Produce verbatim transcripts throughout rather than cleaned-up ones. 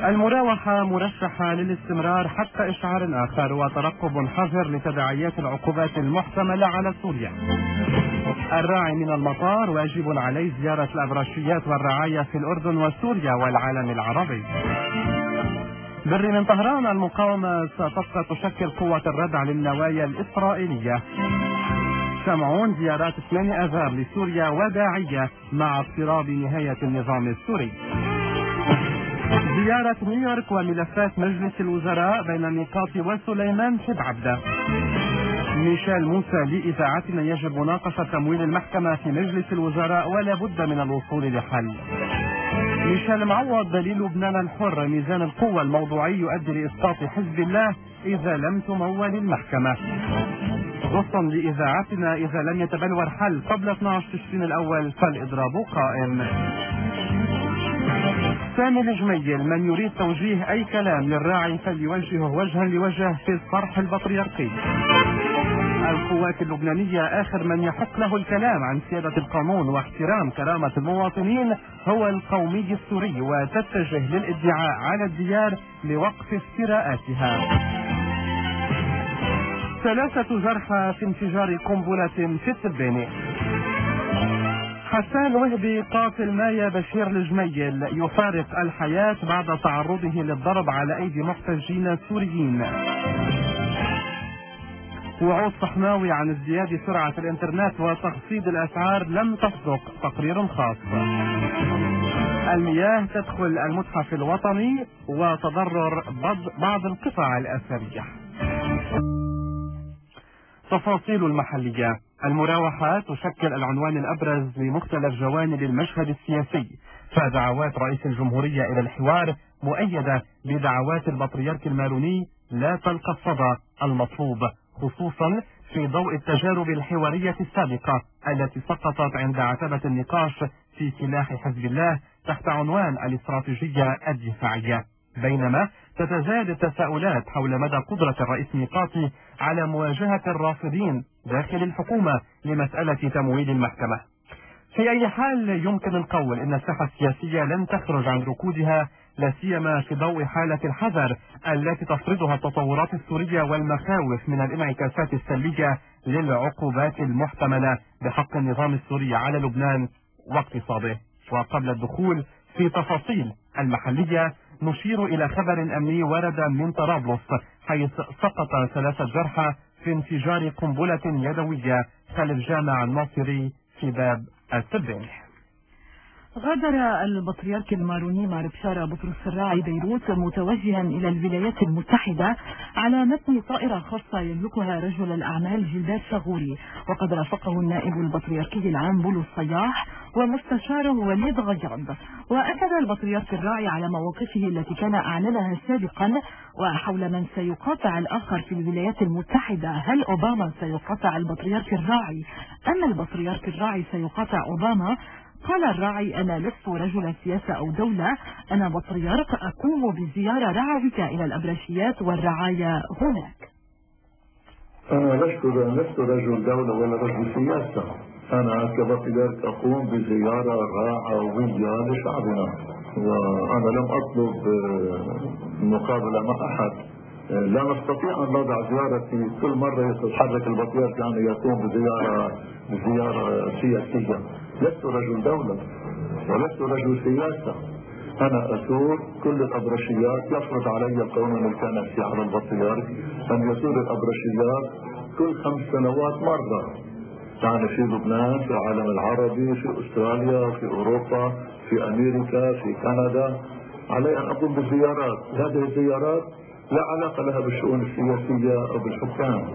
المراوحة مرشحة للاستمرار حتى إشعار آخر، وترقب حذر لتداعيات العقوبات المحتملة على سوريا. الراعي من المطار واجب عليه زيارة الأبرشيات والرعاية في الأردن وسوريا والعالم العربي. بري من طهران: المقاومة ستبقى تشكل قوة الردع للنوايا الإسرائيلية. شمعون: زيارات ثمانية آذار لسوريا وداعية مع اضطراب نهاية النظام السوري. زيارة نيويورك وملفات مجلس الوزراء بين النقاط وسليمان حب عبده. ميشيل موسى: لإذاعتنا يجب مناقشة تمويل المحكمة في مجلس الوزراء ولا بد من الوصول لحل. ميشيل معوض: دليل لبنان الحر: ميزان القوة الموضوعي يؤدي لإسقاط حزب الله إذا لم تمول المحكمة. غصن: لإذاعتنا إذا لم يتبلور حل قبل اثني عشر تشرين الأول فالإضراب قائم. سامي الجميل: من يريد توجيه أي كلام للراعي فليوجهه وجها لوجه في الصرح البطريركي. القوات اللبنانية: آخر من يحق له الكلام عن سيادة القانون واحترام كرامة المواطنين هو القومي السوري، وتتجه للادعاء على الديار لوقف افتراءاتها. ثلاثة جرحى في انفجار قنبلة في التبانة. حسان وهبي: قاتل مايا بشير الجميل يفارق الحياة بعد تعرضه للضرب على أيدي محتجين سوريين. وعود صحناوي عن ازدياد سرعة الانترنت وتخفيض الأسعار لم تصدق، تقرير خاص. المياه تدخل المتحف الوطني وتضرر بعض القطع الأثرية. تفاصيل المحلية: المراوحة تشكل العنوان الأبرز لمختلف جوانب المشهد السياسي، فدعوات رئيس الجمهورية إلى الحوار مؤيدة بدعوات البطريرك الماروني لا تلقى الصدى المطلوب، خصوصا في ضوء التجارب الحوارية السابقة التي سقطت عند عتبة النقاش في سلاح حزب الله تحت عنوان الاستراتيجية الدفاعية، بينما تتزايد التساؤلات حول مدى قدرة الرئيس ميقاتي على مواجهة الرافضين داخل الحكومة لمسألة تمويل المحكمة. في أي حال يمكن القول إن الساحة السياسية لن تخرج عن ركودها، لا سيما في ضوء حالة الحذر التي تفرضها التطورات السورية والمخاوف من الانعكاسات السلبية للعقوبات المحتملة بحق النظام السوري على لبنان واقتصاده. وقبل الدخول في تفاصيل المحلية نشير إلى خبر أمني ورد من طرابلس، حيث سقط ثلاثة جرحى في انفجار قنبلة يدوية خلف جامع الناصري في باب التبانة. غادر البطريرك الماروني مار بشارة بطرس الراعي بيروت متوجها إلى الولايات المتحدة على متن طائرة خاصة يملكها رجل الأعمال جلبات شغوري، وقد رافقه النائب البطريركي العام بولو الصياح ومستشاره وليد غياض. وأكد البطريرك الراعي على مواقفه التي كان أعلنها سابقا وحول من سيقاطع الآخر في الولايات المتحدة. هل أوباما سيقاطع البطريرك الراعي أم البطريرك الراعي سيقاطع أوباما؟ قال الراعي: أنا لست رجل سياسة أو دولة، أنا بطريرك أقوم بزيارة رعوية إلى الأبرشيات والرعاية هناك. أنا لست لست رجل دولة ولا رجل سياسة، أنا كبطريرك أقوم بزيارة رعوية لشعبنا، وأنا لم أطلب مقابلة مع أحد. لا نستطيع أن نضع زيارتي كل مرة يتحرك البطريرك يعني يقوم بزيارة بزيارة سياسية. لست رجل دولة ولست رجل سياسة، أنا أزور كل الأبرشيات. يفرض علي القانون الكنسي على البطريرك أن يزور الأبرشيات كل خمس سنوات مرة، يعني في لبنان، في العالم العربي، في أستراليا، في أوروبا، في أمريكا، في كندا. علي أن أقوم بالزيارات. هذه الزيارات لا علاقة لها بالشؤون السياسية أو بالحكام.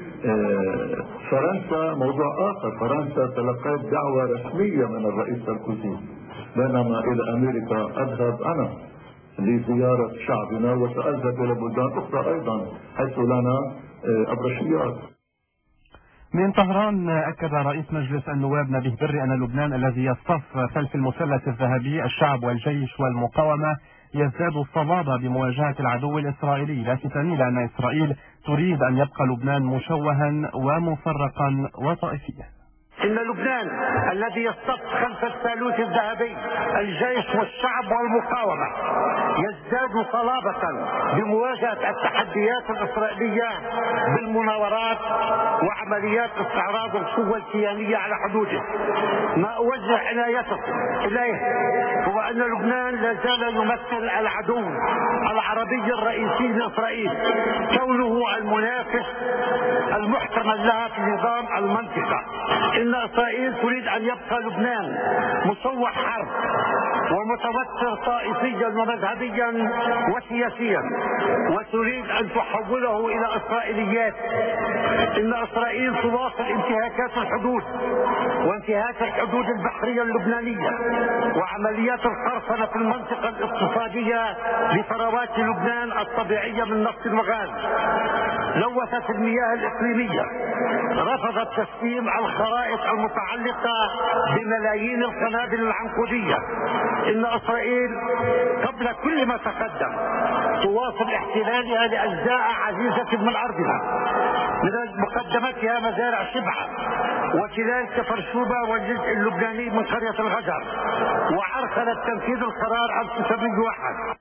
فرنسا موضوع آخر، فرنسا تلقيت دعوة رسمية من الرئيس ساركوزي، بينما إلى أمريكا أذهب أنا لزيارة شعبنا وسأذهب إلى بلدان أخرى أيضا حيث لنا أبرشيات. من طهران: أكد رئيس مجلس النواب نبيه بري أن لبنان الذي يصطف خلف المثلث الذهبي الشعب والجيش والمقاومة يزداد الصلابة بمواجهة العدو الإسرائيلي، لافتا إلى أن إسرائيل تريد أن يبقى لبنان مشوها ومفرقا وطائفيا. إن لبنان لبنان الذي يصطف خلف الثالوث الذهبي الجيش والشعب والمقاومة يزداد صلابة بمواجهة التحديات الإسرائيلية بالمناورات وعمليات استعراض القوة الكيانية على حدوده. ما أوجه عنايتكم إليه هو أن لبنان لا زال يمثل العدو العربي الرئيسي لإسرائيل، كونه المنافس المحتمل لها في نظام المنطقة. إن إسرائيل تريد أن يبقى لبنان مسوح حرب ومتوتر طائفيا ومذهبيا وسياسيا، وتريد أن تحوله إلى إسرائيليات. إن إسرائيل تواصل انتهاكات الحدود وانتهاك الحدود البحرية اللبنانية وعمليات القرصنة في المنطقة الاقتصادية لثروات لبنان الطبيعية من نفط وغاز. لوثت المياه الإقليمية، رفضت تسليم الخرائط المتعلقة بملايين القنابل العنقودية. إن إسرائيل قبل كل ما تقدم تواصل احتلالها لأجزاء عزيزة من أرضنا، من مقدمتها مزارع شبعة وتلال كفرشوبة والجزء اللبناني من قرية الغجر، وعرقلت تنفيذ القرار ألف وتسعمئة وواحد.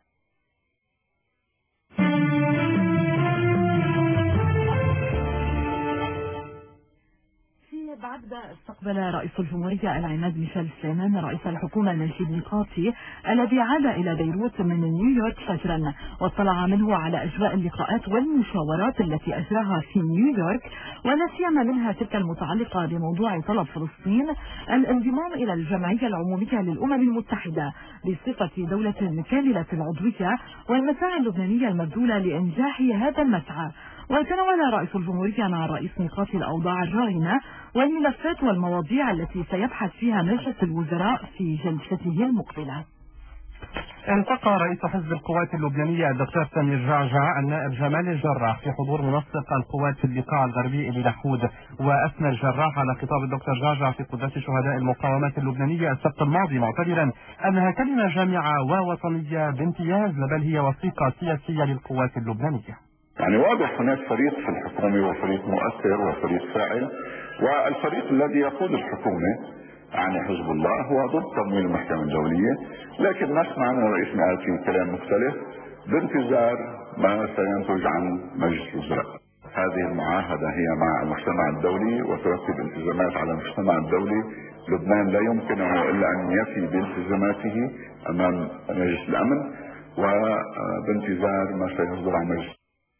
بعد استقبل رئيس الجمهورية العماد ميشيل سليمان رئيس الحكومة نجيب ميقاتي الذي عاد إلى بيروت من نيويورك فجرا، واطلع منه على أجواء اللقاءات والمشاورات التي أجراها في نيويورك، ولا سيما منها تلك المتعلقة بموضوع طلب فلسطين الانضمام إلى الجمعية العمومية للأمم المتحدة بصفة دولة كاملة العضوية، والمساعي اللبنانية المبذولة لإنجاح هذا المسعى. وتناول رئيس الجمهورية مع الرئيس ميقاتي الأوضاع الراهنة والملفات والمواضيع التي سيبحث فيها مجلس الوزراء في جلسته المقبلة. التقى رئيس حزب القوات اللبنانية الدكتور سمير جعجع النائب جمال الجراح في حضور منسق القوات في البقاع الغربي إلى لحود، وأثنى الجراح على خطاب الدكتور جعجع في قداس شهداء المقاومات اللبنانية السبت الماضي، معتبرا أنها كلمة جامعة ووطنية بامتياز، بل هي وثيقة سياسية للقوات اللبنانية. يعني واضح هناك فريق في الحكومة وفريق مؤثر وفريق فاعل، والفريق الذي يقود الحكومة يعني حزب الله هو ضد تمويل المحكمة الدولية، لكن نسمع من الرئيس ميقاتي كلام مختلف بانتظار ما سينتج عن مجلس الوزراء. هذه المعاهدة هي مع المجتمع الدولي وترتب التزامات على المجتمع الدولي. لبنان لا يمكنه إلا أن يفي بالتزاماته أمام مجلس الأمن، وبانتظار ما سيصدر عن مجلس.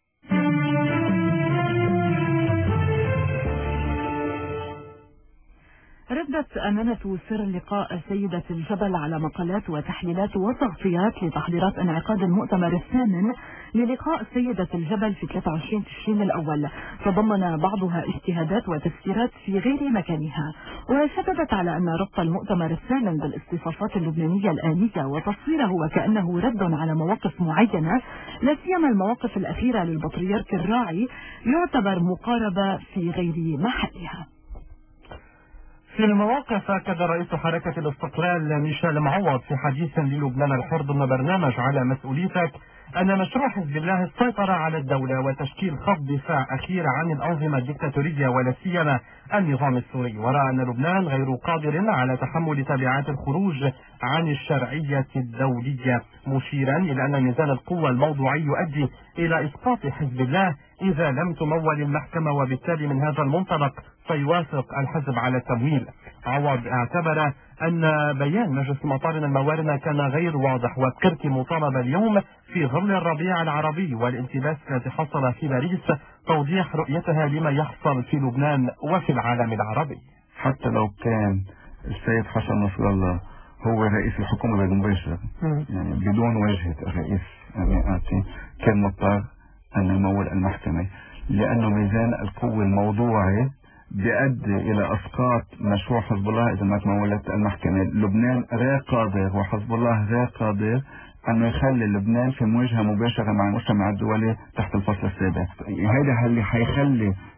ردت أمانة سر اللقاء سيدة الجبل على مقالات وتحليلات وتغطيات لتحضيرات انعقاد المؤتمر الثامن للقاء سيدة الجبل في ثلاثة وعشرين تشرين الأول، تضمن بعضها اجتهادات وتفسيرات في غير مكانها، وشددت على أن ربط المؤتمر الثامن بالاصطفافات اللبنانية الآنية وتصويره وكأنه رد على مواقف معينة، لا سيما المواقف الأخيرة للبطريرك الراعي، يعتبر مقاربة في غير محلها. في المواقف أكد رئيس حركة الاستقلال ميشيل معوض في حديث للبنان الحر ضمن برنامج على مسؤوليتك أن مشروع حزب الله السيطرة على الدولة وتشكيل خط دفاع أخير عن الأنظمة الدكتاتورية ولا سيما النظام السوري، ورأى أن لبنان غير قادر على تحمل تبعات الخروج عن الشرعية الدولية، مشيرا إلى أن ميزان القوة الموضوعي يؤدي إلى إسقاط حزب الله إذا لم تمول المحكمة، وبالتالي من هذا المنطلق سيوافق الحزب على التمويل. عوض اعتبر أن بيان مجلس المطارن الموارنة كان غير واضح وكرت مطالبة اليوم في ظل الربيع العربي والانتباس الذي حصل في باريس توضيح رؤيتها لما يحصل في لبنان وفي العالم العربي. حتى لو كان السيد حسن نصر الله هو رئيس الحكومة بالمباشر، يعني بدون وجهة الرئيس ميقاتي، كان مضطر أن يمول المحكمة، لأنه ميزان القوة الموضوعي بيؤدي إلى إسقاط مشروع حزب الله إذا ما تمولت المحكمة. لبنان غير قادر وحزب الله غير قادر أنه يخلي لبنان في مواجهة مباشرة مع المجتمع الدولي تحت الفصل السابع. هذا اللي حيخلي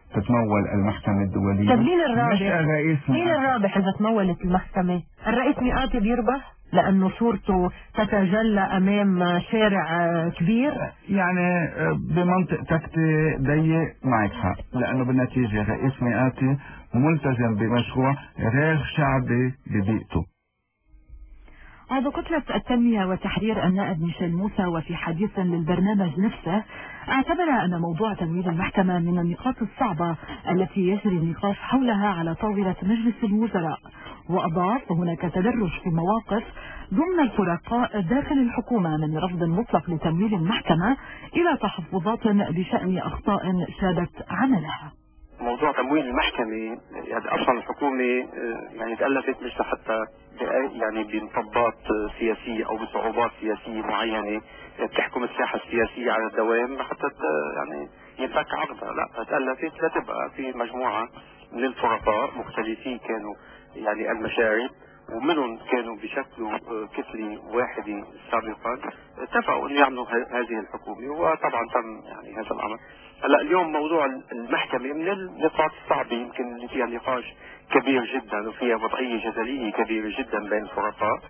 تتمول المحكمة الدولية. طب مين الرابح؟ مش الرئيس. مين الرابح إذا تمولت المحكمة؟ الرئيس مئاتي بيربح لأنه صورته تتجلى أمام شارع كبير. يعني بمنطق تكتي ضيق معك حق، لأنه بالنتيجة رئيس مئاتي ملتزم بمشروع غير شعبي ببيئته. عضو كتلة التنمية والتحرير النائب ميشيل موسى وفي حديث للبرنامج نفسه اعتبر أن موضوع تمويل المحكمة من النقاط الصعبة التي يجري النقاش حولها على طاولة مجلس الوزراء، وأضاف هناك تدرج في مواقف ضمن الفرقاء داخل الحكومة من رفض مطلق لتمويل المحكمة إلى تحفظات بشأن أخطاء شابت عملها. موضوع تمويل المحكمة يعني اصلا الحكومة يعني تألفت مش لحتى يعني بمطبات سياسية او بصعوبات سياسية معينة بتحكم الساحة السياسية على الدوام حتى يعني ينفك عقدها، لا تألفت لتبقى في مجموعة من الفرقاء مختلفين كانوا يعني المشارب، ومنهم كانوا بشكل كتلة واحدة سابقا اتفقوا ان يعملوا هذه الحكومة، وطبعا تم يعني هذا الامر. هلا اليوم موضوع المحكمة من النقاط الصعبة يمكن اللي فيها نقاش كبير جدا وفيها وضعية جدلية كبيرة جدا بين الفرقاء.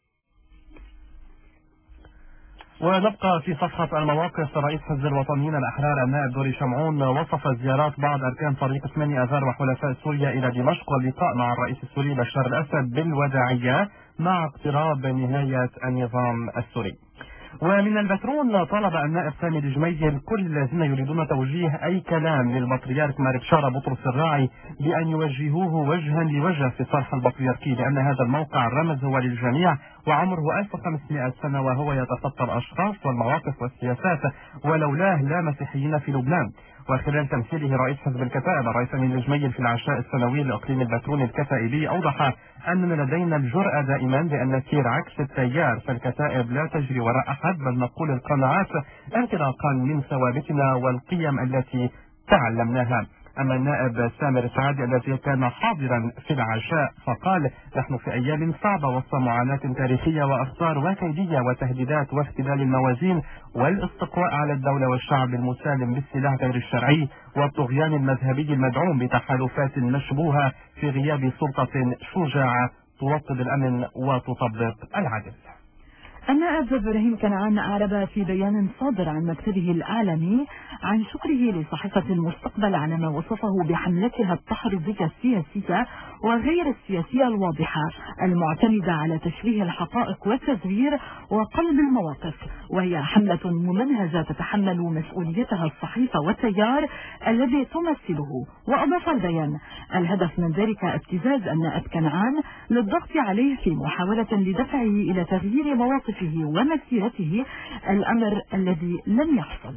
ونبقى في صفحة المواقف. رئيس حزب الوطنيين الأحرار النائب دوري شمعون وصف زيارات بعض أركان طريق ثمانية آذار وحلفاء سوريا إلى دمشق واللقاء مع الرئيس السوري بشار الأسد بالوداعية مع اقتراب نهاية النظام السوري. ومن البترون طلب النائب سامي الجميل كل الذين يريدون توجيه أي كلام للبطريرك مار بشارة بطرس الراعي بأن يوجهوه وجها لوجه في صرح البطريركي، لأن هذا الموقع الرمز هو للجميع وعمره ألف وخمسمائة سنة وهو يتخطى الأشخاص والمواقف والسياسات، ولولاه لا مسيحيين في لبنان. وخلال تمثيله رئيس حزب الكتائب الرئيس أمين الجميل في العشاء السنوي لإقليم البترون الكتائبي أوضح أننا لدينا الجرأة دائما بأن نسير عكس التيار، فالكتائب لا تجري وراء أحد بل نقول القناعات انطلاقا من ثوابتنا والقيم التي تعلمناها. أما النائب سامر السعادي الذي كان حاضرا في العشاء فقال: نحن في أيام صعبة وسط معاناة تاريخية وأخطار وكيدية وتهديدات واختلال الموازين والاستقواء على الدولة والشعب المسالم بالسلاح غير الشرعي والطغيان المذهبي المدعوم بتحالفات مشبوهة في غياب سلطة شجاعة توطد الأمن وتطبق العدل. النائب إبراهيم كنعان أعرب في بيان صادر عن مكتبه الإعلامي عن شكره لصحيفة المستقبل على ما وصفه بحملتها التحريضية السياسية وغير السياسية الواضحة المعتمدة على تشويه الحقائق والتزوير وقلب المواقف، وهي حملة ممنهجة تتحمل مسؤوليتها الصحيفة والتيار الذي تمثله. وأضاف البيان: الهدف من ذلك ابتزاز النائب كنعان للضغط عليه في محاولة لدفعه إلى تغيير مواقفه ومسيرته، الأمر الذي لم يحصل.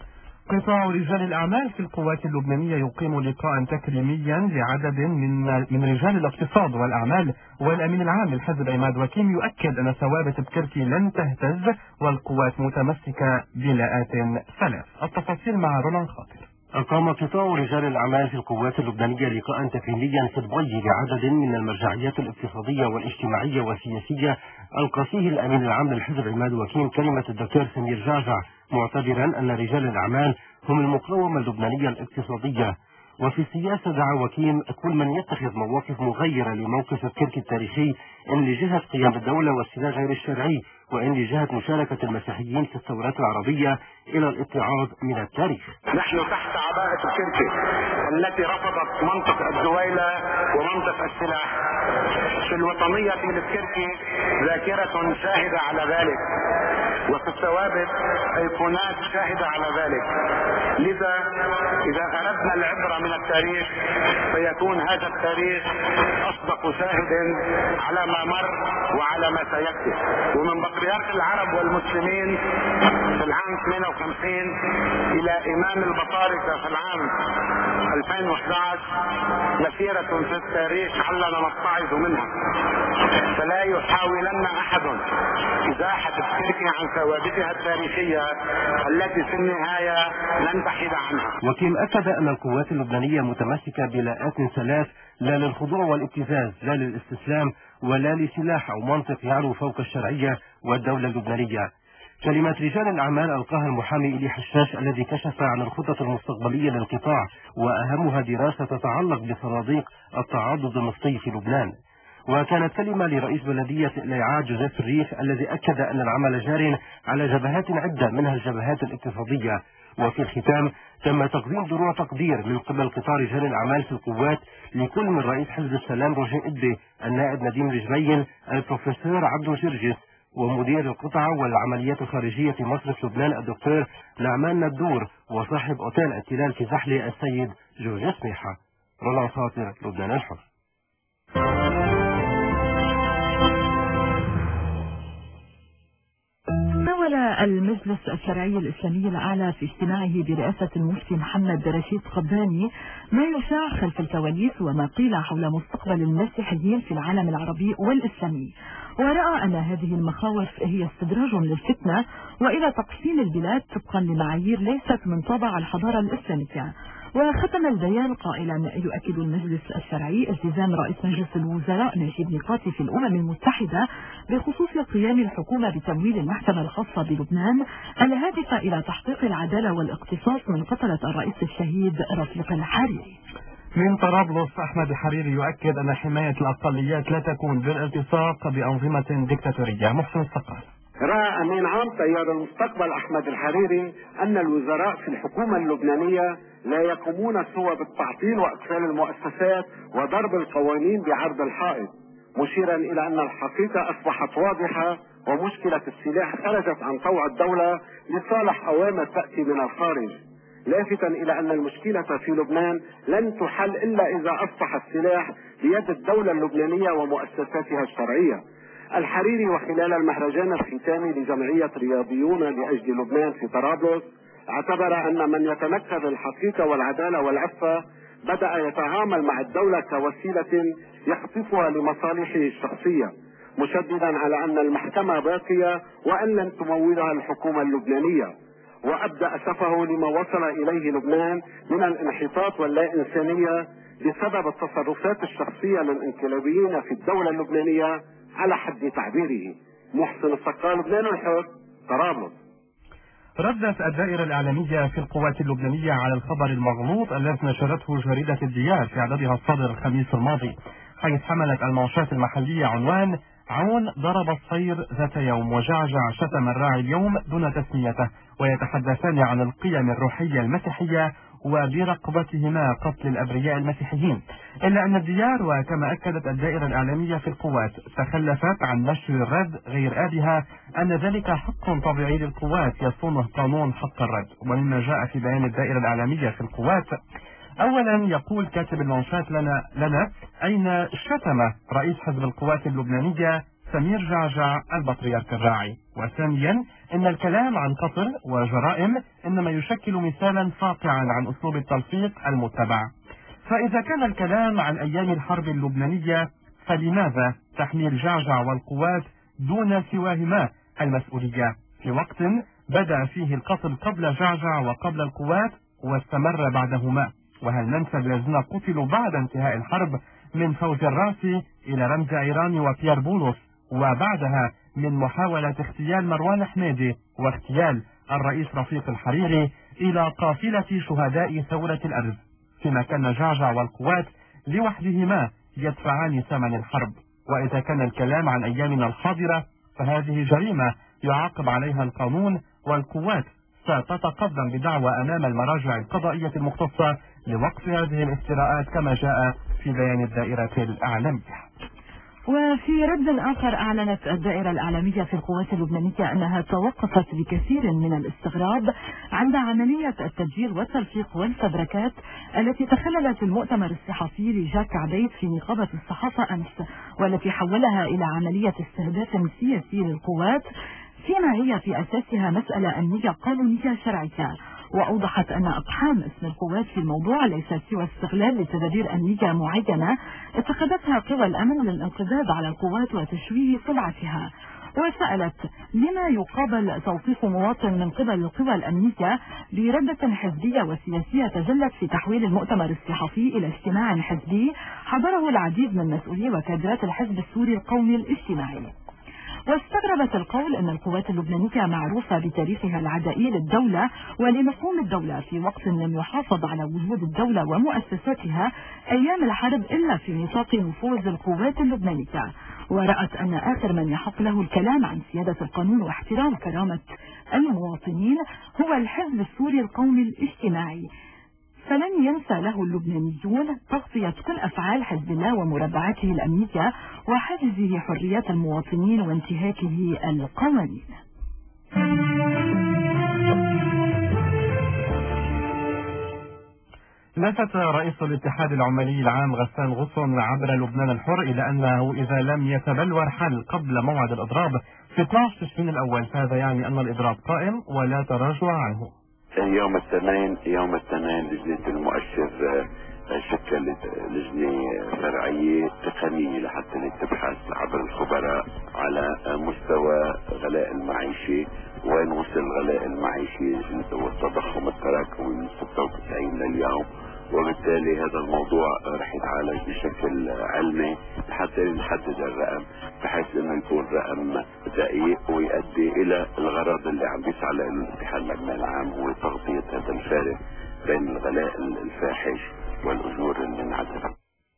قطاع رجال الأعمال في القوات اللبنانية يقيم لقاء تكريميا لعدد من من رجال الاقتصاد والأعمال، والأمين العام للحزب عماد وكيم يؤكد أن ثوابت بكركي لن تهتز والقوات متمسكة بلاءات ثلاث. التفاصيل مع رولان خاطر. أقام قطاع رجال الأعمال في القوات اللبنانية لقاء تكريميا في دبي لعدد من المرجعيات الاقتصادية والاجتماعية والسياسية ألقى فيه الأمين العام للحزب عماد وكيم كلمة الدكتور سمير جعجع، معتبرا أن رجال الأعمال هم المقاومة اللبنانية الاقتصادية. وفي السياسة دعا وكيم كل من يتخذ مواقف مغيرة لموقف الكركي التاريخي إن لجهة قيام الدولة والسلاح غير الشرعي، وإن لجهة مشاركة المسيحيين في الثورات العربية إلى الاتعاظ من التاريخ. نحن تحت عباءة الكركي التي رفضت منطق الزويلة ومنطق السلاح. في الوطنية في الكركي ذاكرة شاهدة على ذلك، وفي الثوابت أيقونات شاهدة على ذلك. لذا إذا أردنا العبرة من التاريخ فيكون هذا التاريخ أصدق شاهد على ما مر وعلى ما سيأتي. ومن بطريرك العرب والمسلمين في العام اثنين وخمسين إلى إمام البطاركة في العام ألفين وأحد عشر مسيرة في التاريخ علنا نتعظ منها، فلا يحاولن أحد إزاحة الكركي عن ثوابتها التاريخية التي في النهاية لن تحيد عنها. وكيم أكد أن القوات اللبنانية متمسكة بلاءات ثلاث، لا للخضوع والابتزاز، لا للاستسلام، ولا لسلاح أو منطق يعلو فوق الشرعية والدولة اللبنانية. كلمة رجال الأعمال ألقاها المحامي إلي حشاش الذي كشف عن الخطط المستقبلية للقطاع، وأهمها دراسة تتعلق بصناديق التعاضد النفطي في لبنان. وكانت كلمة لرئيس بلدية الإيعاد جوزيف الريف الذي أكد أن العمل جار على جبهات عدة منها الجبهات الاقتصادية. وفي الختام تم تقديم دروع تقدير من قبل قطاع رجال الأعمال في القوات لكل من رئيس حزب السلام روجين إدي، النائب نديم الجبين، البروفيسور عبدو جرجس، ومدير القطعة والعمليات الخارجية في مصرف لبنان الدكتور نعمان ندور، وصاحب أوتيل التلال في زحلة السيد جورج سميحة. رولا خاطر، لبنان الحر. ناول المجلس الشرعي الإسلامي الأعلى في اجتماعه برئاسة المفتي محمد رشيد قباني ما يشاع خلف الكواليس وما قيل حول مستقبل المسيحيين في العالم العربي والإسلامي، ورأى أن هذه المخاوف هي استدراج للفتنة وإلى تقسيم البلاد طبقا لمعايير ليست من طابع الحضارة الإسلامية. وختم البيان قائلا: يؤكد المجلس الشرعي التزام رئيس مجلس الوزراء نجيب ميقاتي في الأمم المتحدة بخصوص قيام الحكومة بتمويل المحكمة الخاصة بلبنان الهادفة إلى تحقيق العدالة والاقتصاص من قتلة الرئيس الشهيد رفيق الحريري. من طرابلس أحمد الحريري يؤكد أن حماية الأقليات لا تكون بالالتصاق بأنظمة ديكتاتورية. محسن الثقال. رأى أمين عام تيار المستقبل أحمد الحريري أن الوزراء في الحكومة اللبنانية لا يقومون سوى بالتعطيل وإقفال المؤسسات وضرب القوانين بعرض الحائط، مشيرا إلى أن الحقيقة أصبحت واضحة ومشكلة السلاح خرجت عن طوع الدولة لصالح أوامر تأتي من الخارج، لافتا إلى أن المشكلة في لبنان لن تحل إلا إذا أصبح السلاح بيد الدولة اللبنانية ومؤسساتها الشرعية. الحريري وخلال المهرجان الختامي لجمعية رياضيون لأجل لبنان في طرابلس اعتبر أن من يتنكر الحقيقة والعدالة والعفة بدأ يتعامل مع الدولة كوسيلة يخطفها لمصالحه الشخصية، مشددا على أن المحكمة باقية وأن لن تمولها الحكومة اللبنانية، وأبدأ أسفه لما وصل إليه لبنان من الانحطاط واللا إنسانية بسبب التصرفات الشخصية للانقلابيين في الدولة اللبنانية على حد تعبيره. محسن الثقال، لبنان الحر، طرابلس. ردت الدائرة الإعلامية في القوات اللبنانية على الخبر المغلوط الذي نشرته جريدة الديار في عددها الصادر الخميس الماضي، حيث حملت المنشات المحلية عنوان: عون ضرب الصير ذات يوم وجعجع شتم الراعي اليوم دون تسميته، ويتحدثان عن القيم الروحية المسيحية وبرقبتهما قتل الأبرياء المسيحيين. إلا أن الديار وكما أكدت الدائرة الإعلامية في القوات تخلفت عن نشر الرد غير آدها أن ذلك حق طبيعي للقوات يصونه قانون حق الرد. ومما جاء في بيان الدائرة الإعلامية في القوات: أولا يقول كاتب المنشات لنا لنا أين شتم رئيس حزب القوات اللبنانية سمير جعجع البطريرك الراعي. وثانيا إن الكلام عن قتل وجرائم إنما يشكل مثالا ساطعا عن أسلوب التلفيق المتبع. فإذا كان الكلام عن أيام الحرب اللبنانية فلماذا تحميل جعجع والقوات دون سواهما المسؤولية في وقت بدأ فيه القتل قبل جعجع وقبل القوات واستمر بعدهما؟ وهل ننسى الذين قتلوا بعد انتهاء الحرب من فوز الراسي إلى رمزي عيراني وبيير بولس، وبعدها من محاولة اغتيال مروان حميدي واغتيال الرئيس رفيق الحريري إلى قافلة شهداء ثورة الأرز، فيما كان جعجع والقوات لوحدهما يدفعان ثمن الحرب؟ وإذا كان الكلام عن أيامنا الحاضرة فهذه جريمة يعاقب عليها القانون، والقوات ستتقدم بدعوى أمام المراجع القضائية المختصة لوقف هذه الافتراءات كما جاء في بيان الدائرة الإعلامية. وفي رد آخر أعلنت الدائرة الإعلامية في القوات اللبنانية أنها توقفت بكثير من الاستغراب عند عملية التسجيل والتلفيق والفبركات التي تخللت المؤتمر الصحفي لجاك عبيد في نقابة الصحافة أمس، والتي حولها إلى عملية استهداف سياسي للقوات، فيما هي في أساسها مسألة أمنية قانونية شرعية. وأوضحت أن أقحام اسم القوات في الموضوع ليس سوى استغلال لتدابير أمنية معينة اتخذتها قوى الأمن للانقضاض على القوات وتشويه سلعتها. وسألت: لما يقابل توقيف مواطن من قبل القوى الأمنية بردة حزبية وسياسية تجلت في تحويل المؤتمر الصحفي إلى اجتماع حزبي حضره العديد من مسؤولي وكادرات الحزب السوري القومي الاجتماعي؟ واستغربت القول أن القوات اللبنانية معروفة بتاريخها العدائي للدولة ولمفهوم الدولة في وقت لم يحافظ على وجود الدولة ومؤسساتها أيام الحرب إلا في نطاق نفوذ القوات اللبنانية، ورأت أن آخر من يحق له الكلام عن سيادة القانون واحترام كرامة المواطنين هو الحزب السوري القومي الاجتماعي، فلن ينسى له اللبنانيون تغطية كل أفعال حزب الله ومربعاته الأمنية وحجزه حريات المواطنين وانتهاكه القوانين. لفت رئيس الاتحاد العمالي العام غسان غصن عبر لبنان الحر إلى أنه إذا لم يتبلور حل قبل موعد الإضراب في اثني عشر تشرين الأول فهذا يعني أن الإضراب قائم ولا تراجع عنه. يوم الاثنين يوم الاثنين لجنة المؤشر شكلت لجنة فرعية تقنية لحتى تبحث عبر الخبراء على مستوى غلاء المعيشة، وين وصل غلاء المعيشة والتضخم التراكمي من ستة وتسعين لليوم، وبالتالي هذا الموضوع رح يتعالج بشكل علمي حتى نحدد الرقم بحيث انه يكون رقم دقيق ويؤدي الى الغرض اللي عم بيسعى له الاتحاد العمالي العام، هو تغطية هذا الفارق بين الغلاء الفاحش والاجور المنعدمة.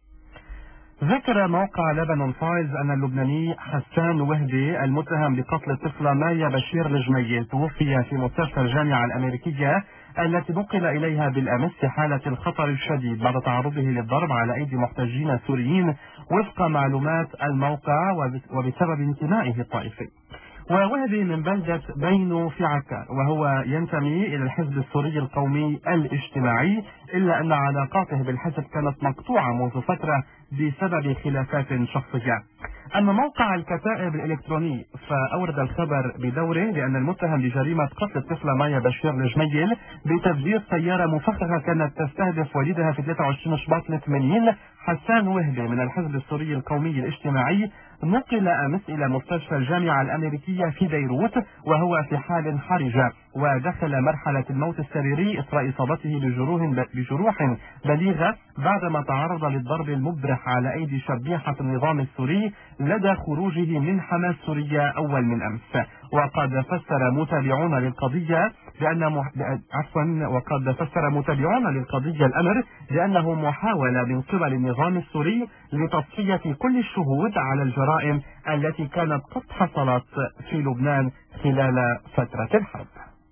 ذكر موقع لبنان تايمز أن اللبناني حسان وهدي المتهم بقتل الطفلة مايا بشير الجميل توفي في مستشفى الجامعة الأمريكية التي نقل إليها بالأمس في حالة الخطر الشديد بعد تعرضه للضرب على أيدي محتجين سوريين وفق معلومات الموقع وبسبب انتمائه الطائفي. ووهدي من بلدة بينو في عكار وهو ينتمي إلى الحزب السوري القومي الاجتماعي، إلا أن علاقاته بالحزب كانت مقطوعة منذ فترة بسبب خلافات شخصية. أما موقع الكتائب الإلكتروني فأورد الخبر بدوره بأن المتهم بجريمة قتل الطفلة مايا بشير الجميل بتفجير سيارة مفخخة كانت تستهدف والدها في ثلاثة وعشرين شباط الثمانين حسان وهدي من الحزب السوري القومي الاجتماعي نقل أمس إلى مستشفى الجامعة الأمريكية في بيروت وهو في حال حرجة، ودخل مرحلة الموت السريري إثر إصابته بجروح بجروح بليغة بعدما تعرض للضرب المبرح على أيدي شبيحة النظام السوري لدى خروجه من حماس سوريا أول من أمس. وقد فسر متابعون للقضية بأن عفوا وقد فسر متابعون للقضية الأمر بأنه محاولة من قبل النظام السوري لتصفية كل الشهود على الجرائم التي كانت قد حصلت في لبنان خلال فترة الحرب.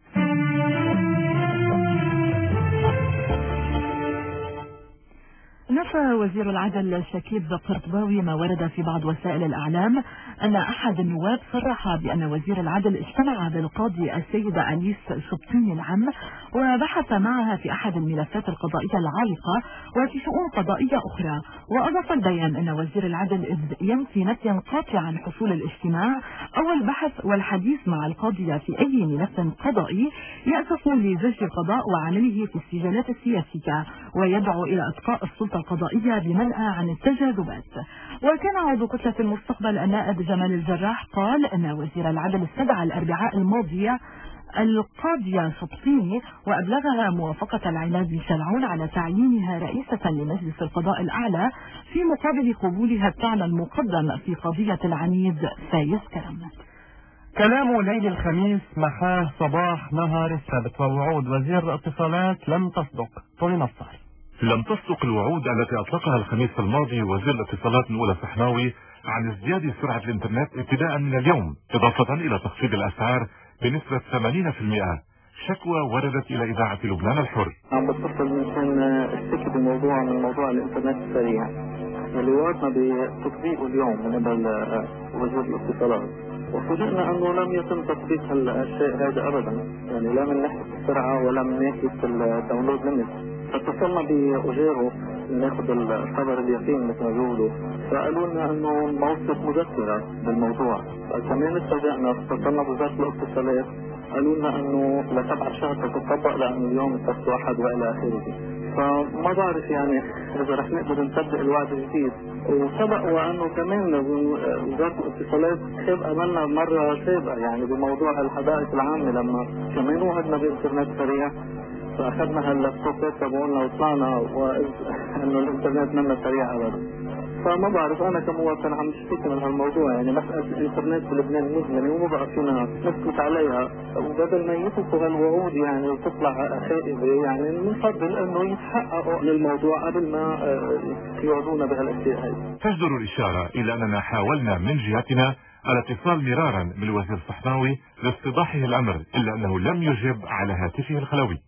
نفى وزير العدل شكيب قرطباوي ما ورد في بعض وسائل الإعلام أن أحد النواب صرح بأن وزير العدل اجتمع بالقاضي السيدة أليس شبطيني العم وبحث معها في أحد الملفات القضائية العالقة وفي شؤون قضائية أخرى. وأضاف البيان أن وزير العدل ينفي نفيا قاطعا حصول الاجتماع أو البحث والحديث مع القاضية في أي ملف قضائي يأسف لزج القضاء وعمله في السجالات السياسية، ويدعو إلى إبقاء السلطة القضائية بمنأى عن التجاذبات. وكان عضو كتلة المستقبل النائب جمال الجراح قال أن وزير العدل استدعى الأربعاء الماضية القاضية شبطيني وأبلغها موافقة العماد بشلعون على تعيينها رئيسة لمجلس القضاء الأعلى في مقابل قبولها الطعن المقدم في قضية العنيد فايز كرم. كلام ليل الخميس محاه صباح نهار السبت ووعود وزير الاتصالات لم تصدق. طول نصر لم تصدق الوعود التي أطلقها الخميس الماضي وزير الاتصالات نقول الصحناوي عن ازدياد سرعة الانترنت ابتداء من اليوم، إضافة إلى تخفيض الأسعار بنسبة ثمانين بالمئة. شكوى وردت إلى إذاعة لبنان الحر. عم بتصل منكم اشتكي بموضوع من موضوع الانترنت السريع اللي وردنا بتطبيقه اليوم من قبل وزير الاتصالات، وفوجئنا انه لم يتم تطبيق هالشيء هذا ابدا، يعني لا من ناحية السرعة ولا من ناحية الداونلود ليميت. اتصلنا بأجيرو ناخذ الخبر اليقين مثل ما بيقولوا، فقالوا لنا انه ما وصلت مذكرة بالموضوع. كمان استرجعنا اتصلنا بوزارة الاتصالات قالوا لنا انه لسبع شهر تتطبق لانه اليوم السبت واحد والى اخره. فما بعرف يعني اذا رح نقدر نصدق الوعد الجديد. وسبق وانه كمان وزارة الاتصالات خاب املنا مرة سابقة يعني بموضوع الحدائق العامة لما كمان وعدنا بانترنت سريع، فاخذنا هاللابتوبات تبعونا وطلعنا وانه الانترنت منا سريع ابدا. فما بعرف انا كمواطن عم بشتكي من هالموضوع، يعني مساله الانترنت بلبنان مهمه وما بقى فينا نسكت عليها، وبدل ما يتركوا هالوعود يعني وتطلع خائبه، يعني بنفضل انه يتحققوا للموضوع قبل ما يوعدونا بهالاشياء هي. تجدر الاشاره الى اننا حاولنا من جهتنا الاتصال مرارا بالوزير الصحناوي لاستيضاحه الامر، الا انه لم يجب على هاتفه الخلوي.